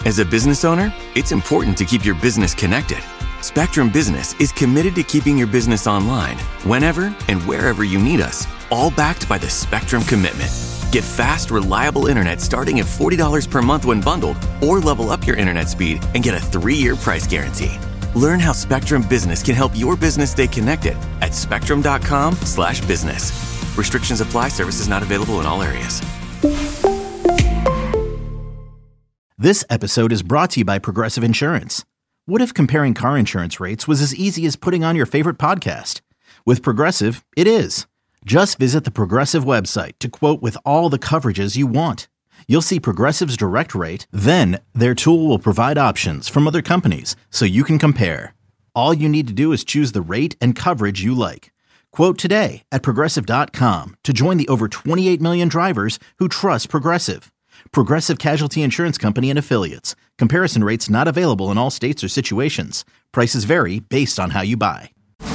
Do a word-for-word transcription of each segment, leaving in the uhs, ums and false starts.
As a business owner, it's important to keep your business connected. Spectrum Business is committed to keeping your business online whenever and wherever you need us, all backed by the Spectrum Commitment. Get fast, reliable internet starting at forty dollars per month when bundled, or level up your internet speed and get a three-year price guarantee. Learn how Spectrum Business can help your business stay connected at spectrum.com slash business. Restrictions apply. Services not available in all areas. This episode is brought to you by Progressive Insurance. What if comparing car insurance rates was as easy as putting on your favorite podcast? With Progressive, it is. Just visit the Progressive website to quote with all the coverages you want. You'll see Progressive's direct rate, then their tool will provide options from other companies so you can compare. All you need to do is choose the rate and coverage you like. Quote today at progressive dot com to join the over twenty-eight million drivers who trust Progressive. Progressive Casualty Insurance Company and Affiliates. Comparison rates not available in all states or situations. Prices vary based on how you buy.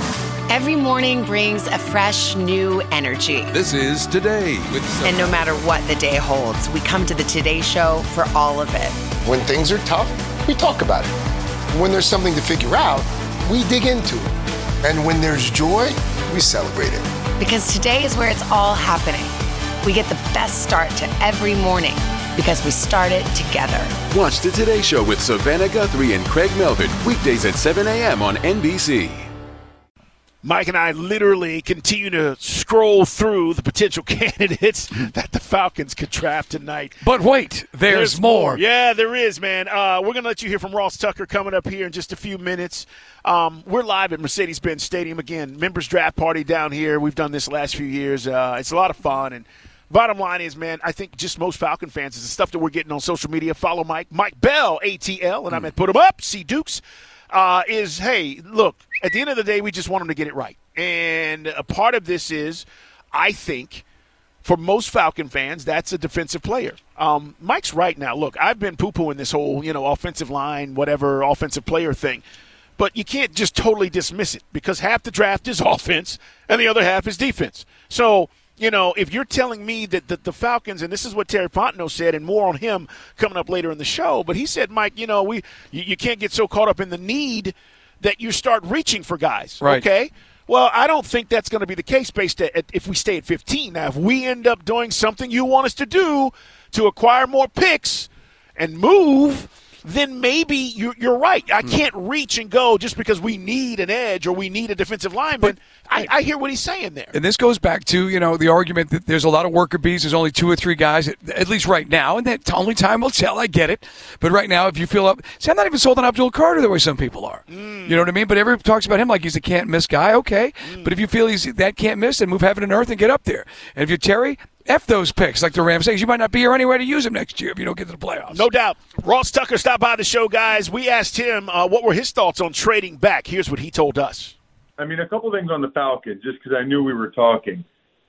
Every morning brings a fresh, new energy. This is Today with Sophie. And no matter what the day holds, we come to the Today Show for all of it. When things are tough, we talk about it. When there's something to figure out, we dig into it. And when there's joy, we celebrate it. Because today is where it's all happening. We get the best start to every morning because we start it together. Watch the Today Show with Savannah Guthrie and Craig Melvin, weekdays at seven a.m. on N B C. Mike and I literally continue to scroll through the potential candidates that the Falcons could draft tonight. But wait, there's, there's more. more. Yeah, there is, man. Uh, we're going to let you hear from Ross Tucker coming up here in just a few minutes. Um, we're live at Mercedes-Benz Stadium. Again, members draft party down here. We've done this the last few years. Uh, it's a lot of fun. And bottom line is, man, I think just most Falcon fans is the stuff that we're getting on social media. Follow Mike, Mike Bell, A T L, and I'm at Put 'em Up, C Dukes. Uh, is, hey, look, at the end of the day, we just want them to get it right. And a part of this is, I think, for most Falcon fans, that's a defensive player. Um, Mike's right now. Look, I've been poo-pooing this whole, you know, offensive line, whatever, offensive player thing. But you can't just totally dismiss it because half the draft is offense and the other half is defense. So, you know, if you're telling me that the, the Falcons, and this is what Terry Fontenot said, and more on him coming up later in the show, but he said, Mike, you know, we you, you can't get so caught up in the need that you start reaching for guys, right. Okay? Well, I don't think that's going to be the case based at, at if we stay at fifteen. Now, if we end up doing something you want us to do to acquire more picks and move, then maybe you're, you're right. I can't reach and go just because we need an edge or we need a defensive lineman. But I, I hear what he's saying there. And this goes back to, you know, the argument that there's a lot of worker bees. There's only two or three guys, at, at least right now, and that only time will tell. I get it. But right now, if you feel up – see, I'm not even sold on Abdul Carter the way some people are. Mm. You know what I mean? But everyone talks about him like he's a can't-miss guy. Okay. Mm. But if you feel he's that can't-miss, then move heaven and earth and get up there. And if you're Terry – F those picks, like the Rams say. You might not be here anyway to use them next year if you don't get to the playoffs. No doubt. Ross Tucker stopped by the show, guys. We asked him uh, what were his thoughts on trading back. Here's what he told us. I mean, a couple things on the Falcons, just because I knew we were talking.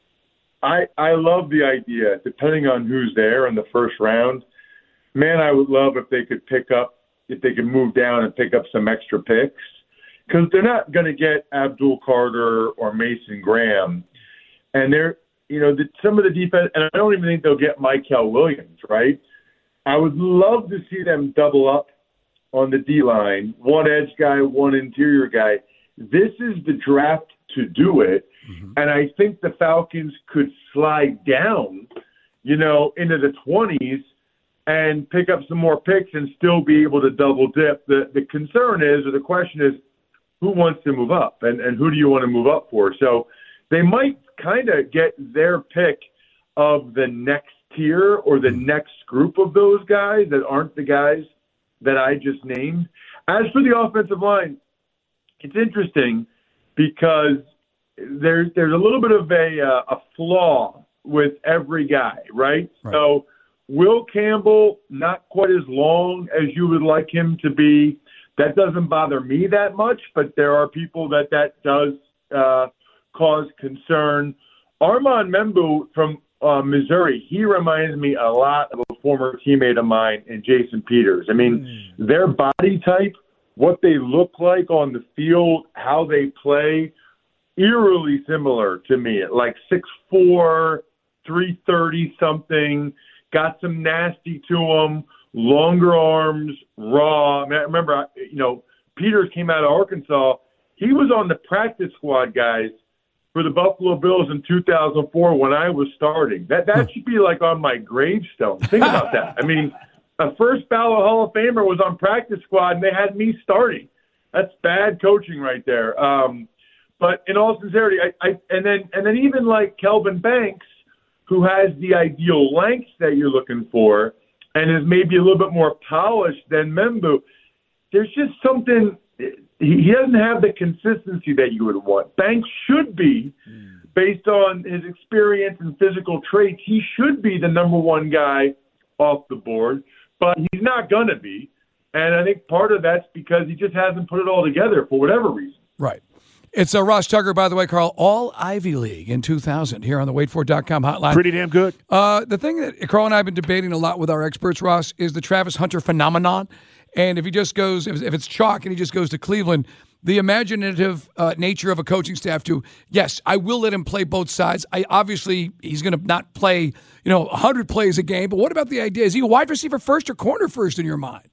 I I love the idea, depending on who's there in the first round. Man, I would love if they could pick up, if they could move down and pick up some extra picks. Because they're not going to get Abdul Carter or Mason Graham. And they're You know, the, some of the defense, and I don't even think they'll get Mykel Williams, right? I would love to see them double up on the D-line, one edge guy, one interior guy. This is the draft to do it, mm-hmm. and I think the Falcons could slide down, you know, into the twenties and pick up some more picks and still be able to double dip. The the concern is, or the question is, who wants to move up, and, and who do you want to move up for? So they might kind of get their pick of the next tier or the next group of those guys that aren't the guys that I just named. As for the offensive line, it's interesting because there's there's a little bit of a uh, a flaw with every guy, right? right? So Will Campbell, not quite as long as you would like him to be. That doesn't bother me that much, but there are people that that does uh, cause concern. Armand Membu from uh, Missouri, he reminds me a lot of a former teammate of mine in Jason Peters. I mean, mm. their body type, what they look like on the field, how they play, eerily similar to me. Like six four, three thirty something, got some nasty to them, longer arms, raw. I, mean, I remember, you know, Peters came out of Arkansas. He was on the practice squad, guys, for the Buffalo Bills in two thousand four when I was starting. That that should be like on my gravestone. Think about that. I mean, a first ballot Hall of Famer was on practice squad, and they had me starting. That's bad coaching right there. Um, but in all sincerity, I, I and then and then even like Kelvin Banks, who has the ideal length that you're looking for and is maybe a little bit more polished than Membu, there's just something – he doesn't have the consistency that you would want. Banks should be, based on his experience and physical traits, he should be the number one guy off the board, but he's not going to be. And I think part of that's because he just hasn't put it all together for whatever reason. Right. It's uh, Ross Tucker, by the way, Carl, all Ivy League in two thousand here on the wait for dot com hotline. Pretty damn good. Uh, the thing that Carl and I have been debating a lot with our experts, Ross, is the Travis Hunter phenomenon. And if he just goes, if, if it's chalk and he just goes to Cleveland, the imaginative uh, nature of a coaching staff to, yes, I will let him play both sides. I obviously, he's going to not play, you know, one hundred plays a game. But what about the idea? Is he a wide receiver first or corner first in your mind?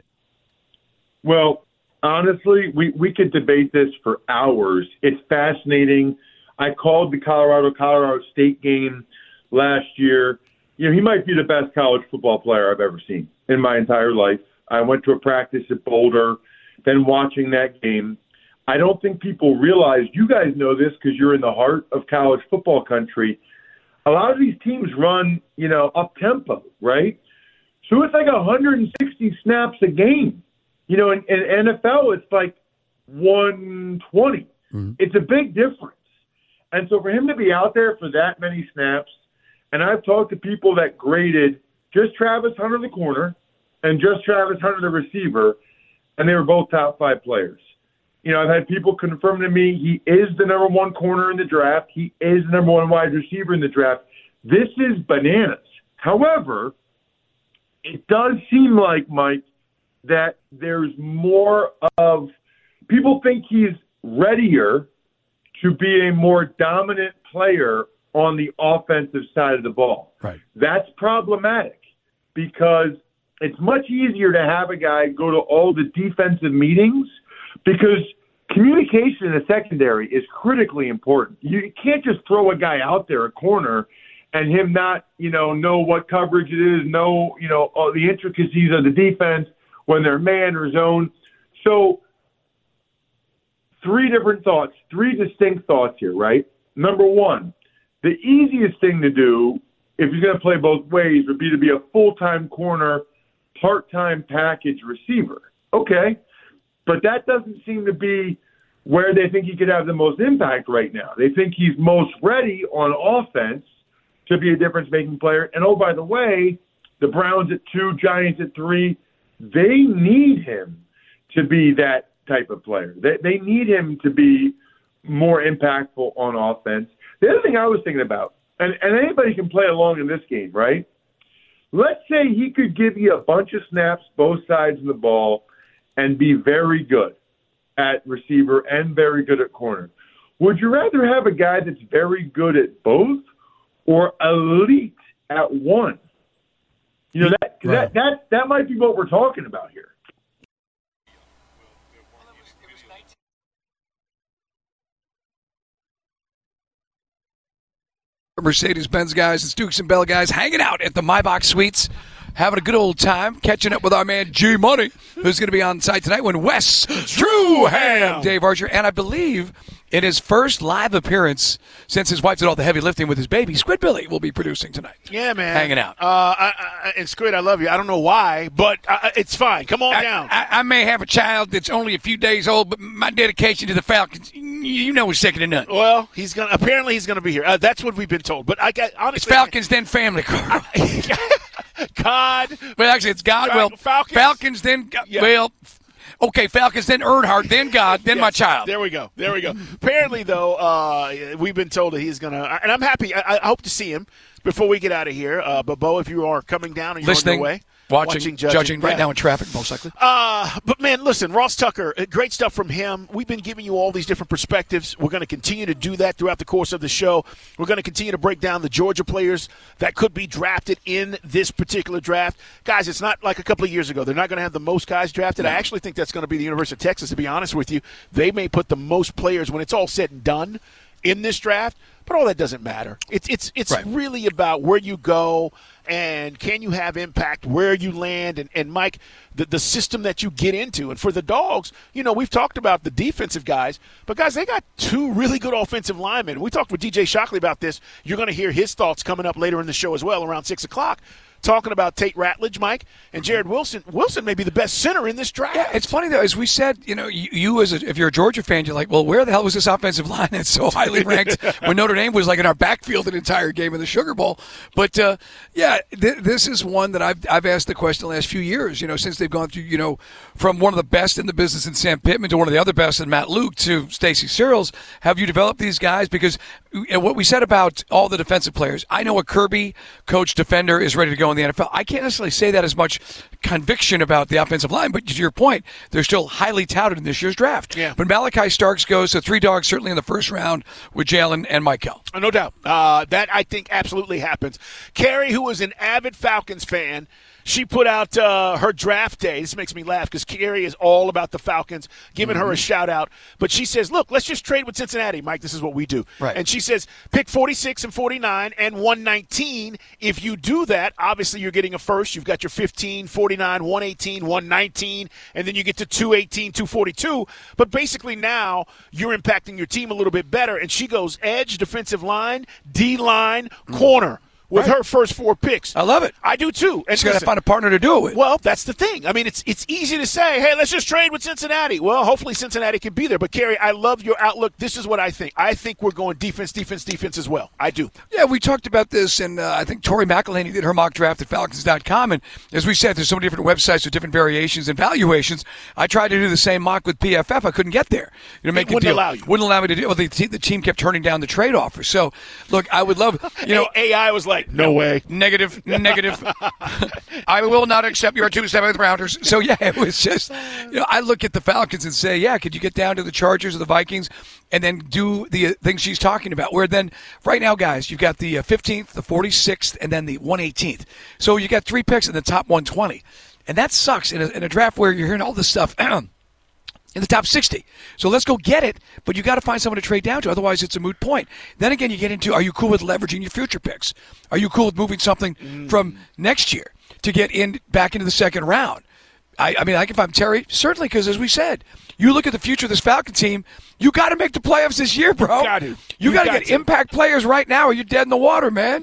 Well, honestly, we, we could debate this for hours. It's fascinating. I called the Colorado-Colorado State game last year. You know, he might be the best college football player I've ever seen in my entire life. I went to a practice at Boulder, then watching that game. I don't think people realize, you guys know this because you're in the heart of college football country. A lot of these teams run, you know, up-tempo, right? So it's like one hundred sixty snaps a game. You know, in, in N F L, it's like one twenty. Mm-hmm. It's a big difference. And so for him to be out there for that many snaps, and I've talked to people that graded just Travis Hunter the corner and just Travis Hunter the receiver, and they were both top five players. You know, I've had people confirm to me he is the number one corner in the draft. He is the number one wide receiver in the draft. This is bananas. However, it does seem like, Mike, that there's more of – people think he's readier to be a more dominant player on the offensive side of the ball. Right. That's problematic because it's much easier to have a guy go to all the defensive meetings because communication in the secondary is critically important. You can't just throw a guy out there, a corner, and him not, you know, know what coverage it is, know, you know, all the intricacies of the defense when they're man or zone. So three different thoughts, three distinct thoughts here, right? Number one, the easiest thing to do if he's going to play both ways would be to be a full-time corner, part-time package receiver. Okay, but that doesn't seem to be where they think he could have the most impact right now. They think he's most ready on offense to be a difference-making player. And, oh, by the way, the Browns at two, Giants at three, they need him to be that type of player. They, they need him to be more impactful on offense. The other thing I was thinking about, and, and anybody can play along in this game, right? Let's say he could give you a bunch of snaps both sides of the ball and be very good at receiver and very good at corner. Would you rather have a guy that's very good at both or elite at one? You know, that right. that, that that might be what we're talking about here. Mercedes-Benz guys, it's Dukes and Bell guys hanging out at the MyBox Suites, having a good old time, catching up with our man G Money, who's going to be on site tonight when Wes Truham, Dave Archer, and I believe in his first live appearance since his wife did all the heavy lifting with his baby, Squid will be producing tonight. Yeah, man. Hanging out. Uh, I, I, and Squid, I love you. I don't know why, but I, it's fine. Come on I, down. I, I may have a child that's only a few days old, but my dedication to the Falcons, you know, is second to none. Well, he's gonna. Apparently, he's gonna be here. Uh, that's what we've been told. But I got honestly, it's Falcons then family. God. Well, actually, it's God. Well, Falcons, Falcons then yeah. well. Okay, Falcons, then Earnhardt, then God, then yes, my child. There we go. There we go. Apparently, though, uh, we've been told that he's going to – and I'm happy. I, I hope to see him before we get out of here. Uh, but, Bo, if you are coming down and you're Listening. on your way. Watching, watching judging, judging right yeah. now in traffic, most likely. Uh, but, man, listen, Ross Tucker, great stuff from him. We've been giving you all these different perspectives. We're going to continue to do that throughout the course of the show. We're going to continue to break down the Georgia players that could be drafted in this particular draft. Guys, it's not like a couple of years ago. They're not going to have the most guys drafted. No. I actually think that's going to be the University of Texas, to be honest with you. They may put the most players when it's all said and done in this draft, but all that doesn't matter. It's it's it's right. really about where you go and can you have impact where you land. And, and Mike, the, the system that you get into. And for the Dogs, you know, we've talked about the defensive guys, but, guys, they got two really good offensive linemen. We talked with D J Shockley about this. You're going to hear his thoughts coming up later in the show as well, around six o'clock. Talking about Tate Ratledge, Mike, and Jared Wilson. Wilson may be the best center in this draft. Yeah, it's funny, though. As we said, you know, you, you as a, if you're a Georgia fan, you're like, well, where the hell was this offensive line that's so highly ranked when Notre Dame was like in our backfield an entire game in the Sugar Bowl? But, uh, yeah, th- this is one that I've I've asked the question the last few years, you know, since they've gone through, you know, from one of the best in the business in Sam Pittman to one of the other best in Matt Luke to Stacey Searles. Have you developed these guys? Because what we said about all the defensive players, I know a Kirby coach defender is ready to go in the N F L. I can't necessarily say that as much conviction about the offensive line, but to your point, they're still highly touted in this year's draft. Yeah. But Malachi Starks goes, so three dogs certainly in the first round with Jalen and Michael. No doubt. Uh, that, I think, absolutely happens. Carrie, who is an avid Falcons fan, she put out uh, her draft day. This makes me laugh because Carrie is all about the Falcons, giving mm-hmm. her a shout-out. But she says, look, let's just trade with Cincinnati. Mike, this is what we do. Right. And she says, pick forty-six and forty-nine and one nineteen. If you do that, obviously you're getting a first. You've got your fifteen, forty-nine, one eighteen, one nineteen, and then you get to two eighteen, two forty-two. But basically now you're impacting your team a little bit better. And she goes edge, defensive line, D-line, mm. corner. With right. her first four picks. I love it. I do, too. And she's got to find a partner to do it with. Well, that's the thing. I mean, it's it's easy to say, hey, let's just trade with Cincinnati. Well, hopefully Cincinnati can be there. But, Kerry, I love your outlook. This is what I think. I think we're going defense, defense, defense as well. I do. Yeah, we talked about this, and uh, I think Tori McElhaney did her mock draft at Falcons dot com. And as we said, there's so many different websites with different variations and valuations. I tried to do the same mock with P F F. I couldn't get there. You know, make it wouldn't a deal. allow you. Wouldn't allow me to do it. Well, the, the team kept turning down the trade offer. So, look, I would love, you know. A I was like, no way. Negative, negative. I will not accept your two seventh rounders. So, yeah, it was just, you know, I look at the Falcons and say, yeah, could you get down to the Chargers or the Vikings and then do the things she's talking about? Where then, right now, guys, you've got the fifteenth, the forty-sixth, and then the one eighteenth. So you got three picks in the top one twenty. And that sucks in a, in a draft where you're hearing all this stuff in the top sixty. So let's go get it, but you got to find someone to trade down to. Otherwise, it's a moot point. Then again, you get into, are you cool with leveraging your future picks? Are you cool with moving something mm. from next year to get in back into the second round? I, I mean, like if I'm Terry, certainly, because as we said, you look at the future of this Falcon team, you got to make the playoffs this year, bro. You got to. You, you got, got to get to. impact players right now or you're dead in the water, man.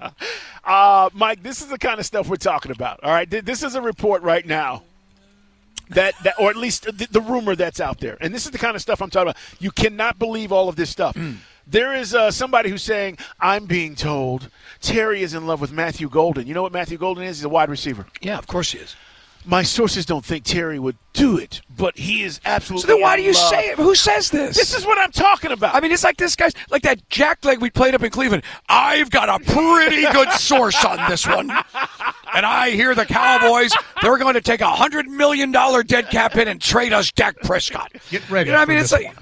uh, Mike, this is the kind of stuff we're talking about, all right? This is a report right now. That, that, or at least the, the rumor that's out there. And this is the kind of stuff I'm talking about. You cannot believe all of this stuff. Mm. There is uh, somebody who's saying, I'm being told Terry is in love with Matthew Golden. You know what Matthew Golden is? He's a wide receiver. Yeah, of course he is. My sources don't think Terry would do it, but he is absolutely. So then why do you love. say it? Who says this? This is what I'm talking about. I mean, it's like this guy's, like that jackleg we played up in Cleveland. I've got a pretty good source on this one. And I hear the Cowboys, they're going to take a one hundred million dollars dead cap hit and trade us Dak Prescott. Get ready. You know what I mean? It's like.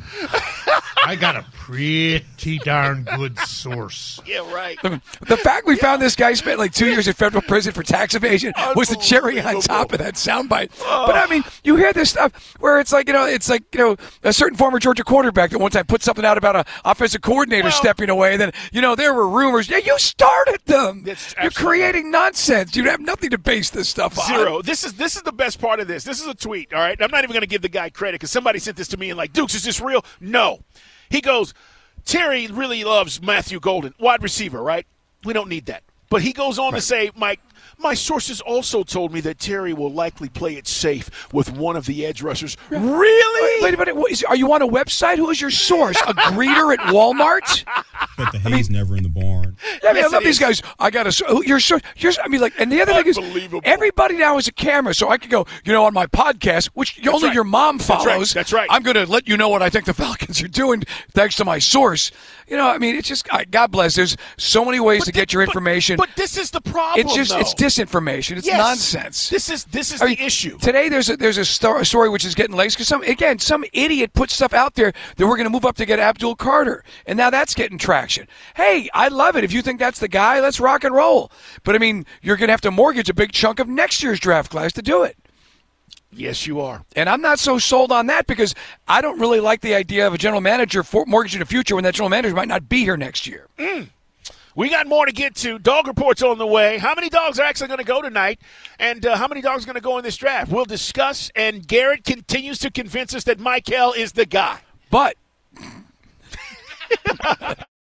I got a pretty darn good source. Yeah, right. The, the fact we yeah. found this guy spent like two years in federal prison for tax evasion was the cherry on top of that soundbite. Oh. But I mean, you hear this stuff where it's like, you know, it's like, you know, a certain former Georgia quarterback that one time put something out about an offensive coordinator well, stepping away. And then, you know, there were rumors. Yeah, you started them. You're creating nonsense. You have nothing to base this stuff on. Zero. This is this is the best part of this. This is a tweet, all right? I'm not even going to give the guy credit because somebody sent this to me and like, Dukes, is this real? No. He goes, Terry really loves Matthew Golden, wide receiver, right? We don't need that. But he goes on right. to say, Mike, my sources also told me that Terry will likely play it safe with one of the edge rushers. Yeah. Really? Wait, wait a minute. Are you on a website? Who is your source? A greeter at Walmart? but the hay's never in the barn. Yeah, I mean, Yes, I love it these is. guys. I got to. You're so. You're. I mean, like, and the other thing is, Unbelievable. everybody now is a camera, so I could go. You know, on my podcast, which only right. your mom That's right. follows. That's right. I'm going to let you know what I think the Falcons are doing, thanks to my source. You know, I mean, it's just. I, God bless. There's so many ways But to the- get your but- information. But this is the problem. it's just. though. It's disinformation. It's Yes. nonsense. This is this is I the mean, issue. Today there's a, there's a, sto- a story which is getting legs because some again some idiot put stuff out there that we're going to move up to get Abdul Carter, and now that's getting traction. Hey, I love it. If you think that's the guy, let's rock and roll. But I mean, you're going to have to mortgage a big chunk of next year's draft class to do it. Yes, you are. And I'm not so sold on that because I don't really like the idea of a general manager for mortgaging the future when that general manager might not be here next year. Mm. We got more to get to. Dog reports on the way. How many dogs are actually going to go tonight? And uh, how many dogs are going to go in this draft? We'll discuss. And Garrett continues to convince us that Michael is the guy. But